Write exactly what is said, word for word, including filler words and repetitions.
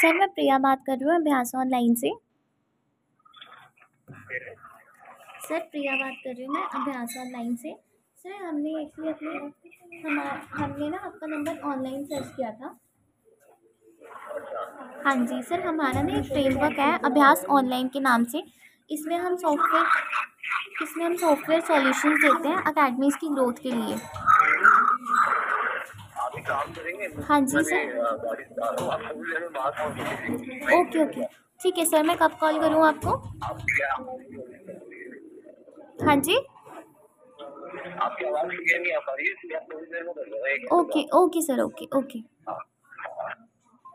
Sir मैं प्रिया बात कर रही हूँ अभ्यास ऑनलाइन से। सर प्रिया बात कर रही हूँ मैं अभ्यास ऑनलाइन से। सर हमने एक्चुअली अपने हमारा हमने ना आपका नंबर ऑनलाइन सर्च किया था। हाँ जी सर, हमारा ना एक फ्रेमवर्क है अभ्यास ऑनलाइन के नाम से। इसमें हम सॉफ्टवेयर इसमें हम सॉफ्टवेयर सॉल्यूशंस देते हैं अकेडमीज़ की ग्रोथ के लिए। काम करेंगे। हाँ जी सर। ओके ओके ठीक है सर, मैं कब कॉल करूँ आपको? हाँ जी आपकी आवाज़ क्लियर नहीं आ पा रही है, इसलिए आप थोड़ी देर में कर लो। Okay okay sir, okay okay.